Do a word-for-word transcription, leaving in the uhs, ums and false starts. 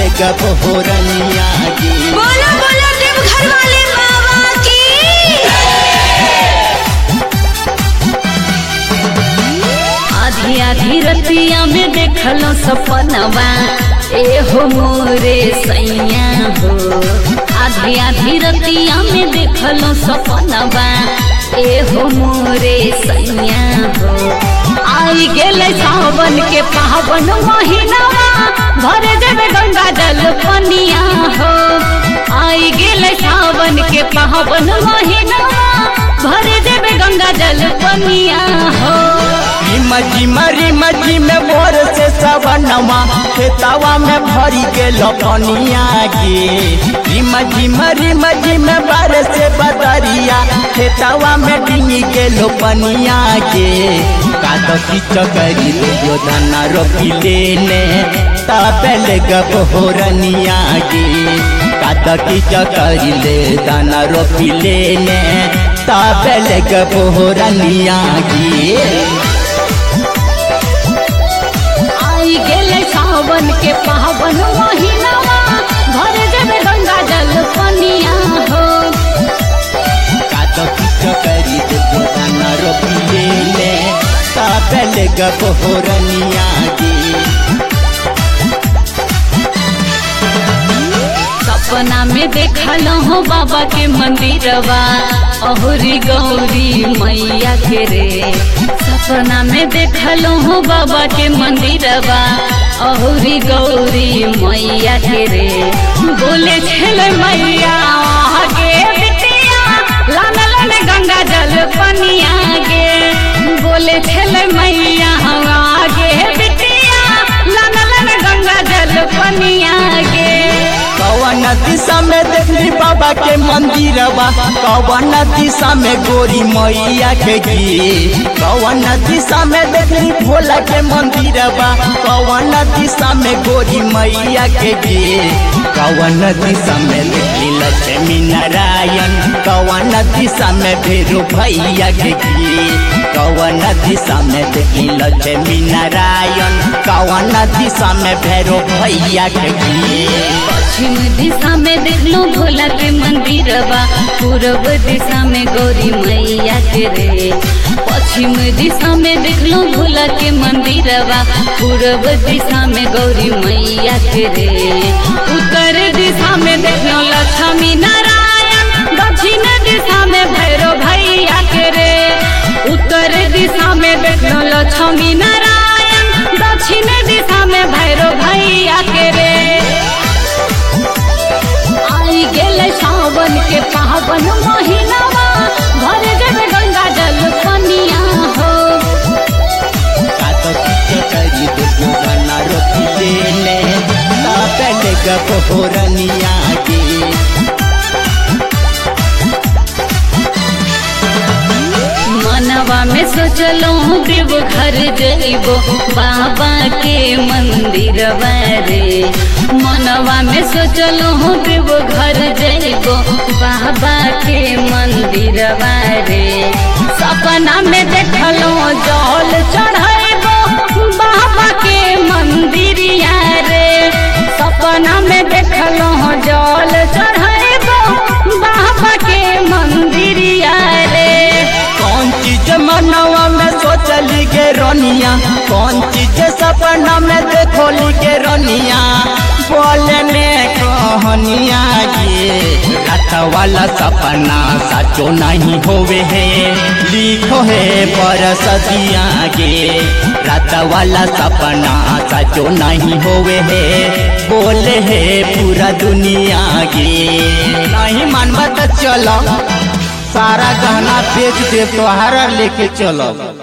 गपोरनिया गे। बोलो बोलो देवघर वाले बाबा की। आधी आधी रतिया में देखलो सपनवा ए हो मोरे सैया हो। आधी आधी रतिया में देखलो सपनवा ए हो मोरे सैया हो। आई गेले सावन के पावन महीनावा भरे देवे गंगा जल पनिया हो। आई गेले सावन के पावन महीनावा भरे देवे गंगा जल पनिया हो। मजी मरी मजी में भोर से सवनमा खेतवा में भरी के लपनिया गे। मजी मरी मजी में बार से बदरिया खेतवा में डिंगी के लोपनिया गे। कादकी चकरी जो दाना रोपी लेने तबेल गपोरनिया गे। कादकी चकरी ले दाना रोपी लेने तबेल गपोरनिया गे। आई गेले सावन के पावन महीनावा भरे देवे गंगा जल पनिया हो। कादकी चकरी जो दाना रोपी लेने तबेल गपोरनिया गे। सपना में देखल हो बाबा के मंदिरवा अहुरी गौरी मैया के रे। सपना में देखल हो बाबा के मंदिरवा अहुरी गौरी मैया के रे। बोले छल मैया आगे बिटिया लान लान गंगा जल पनिया गे। बोले छल मैया आगे बिटिया लान लान गंगा जल पनिया गे। कवन दिशा में देखली बाबा के मंदिरवा कवन दिशा में गोरी मैया के गे। कवन दिशा में देखली भोला के मंदिरवा कवन दिशा में गोरी मैया के गे। कवन दिशा में देखली लक्ष्मी नारायण कवन दिशा में भैरू भैया के गे। कवन दिशा में देखली लक्ष्मी नारायण कवन दिशा में भैरू भैया के गे। पश्चिम दिशा में देखलो भोला के मंदिरवा पूर्व दिशा में गौरी मैया के रे। पश्चिम दिशा में देखलो भोला के मंदिरवा पूर्व दिशा में गौरी मैया के रे। उत्तर दिशा में देखलो लक्ष्मी नारायण दक्षिण दिशा में भैरव भैया के रे। उत्तर दिशा में देखलो लक्ष्मी नारायण दक्षिण दिशा में भैरव भैया के रे। आई गेले सावन के पावन महीनावा भरे देवे गंगा जल पनिया हो। कादकी चकरी जो दाना रोपी लेने तबेल गपोरनिया गे। मनवा में सोचलो देव घर जइबो बाबा के मंदिरवा रे। मनवा में सोचलो देव घर जइबो बाबा के मंदिरवा रे। सपना में देखलो जल चढ़ाइबो बाबा के मंदिरिया रे। सपना में देखलो जल चढ़ाइबो बाबा के मंदिरिया रे। कौन चीज मनवा में सोचली के रोनिया कौन चीज सपना में देखोली के रोनिया बोलने कहनिया गे। रात वाला सपना सचो नहीं होवे है लिखो है बरसतिया गे। रात वाला सपना सचो नहीं होवे है बोले है पूरा दुनिया गे। नहीं मानवा तो चलो सारा गहना बेच दे तोहारा लेके चलो।